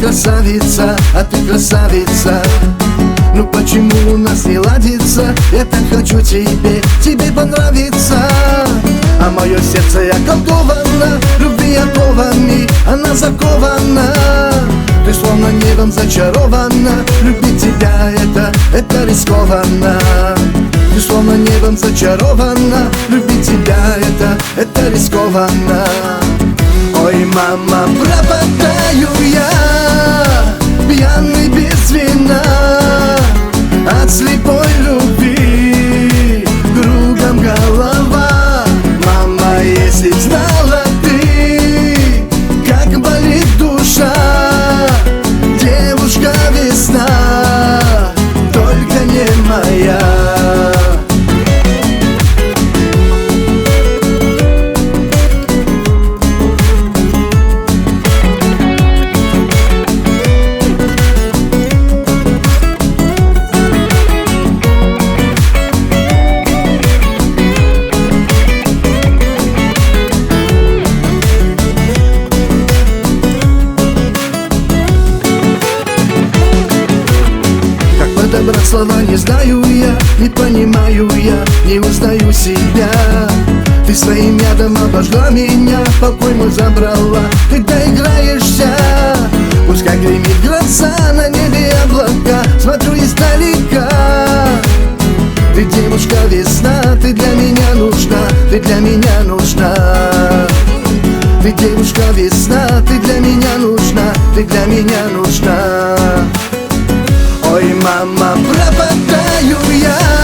красавица, а ты красавица. Ну почему у нас не ладится? Я так хочу тебе понравиться. А мое сердце околдовано, любви оковами, она закована. Ты словно небом зачарована, любить тебя это рискованно. Ты словно небом зачарована, любить тебя это рискованно. Ой, мама, пропадаю я, пьяный без вина, от слепой любви кругом голова. Мама, если б знала ты, как болит душа, девушка весна, только не моя. Подобрать слова не знаю я, не понимаю я, не узнаю себя. Ты своим ядом обожгла меня, покой мой забрала, ты доиграешься. Пускай гремит гроза, на небе облака, смотрю издалека. Ты девушка весна, ты для меня нужна, ты для меня нужна. Ты девушка весна, ты для меня нужна, ты для меня нужна. Ой, мама, пропадаю я,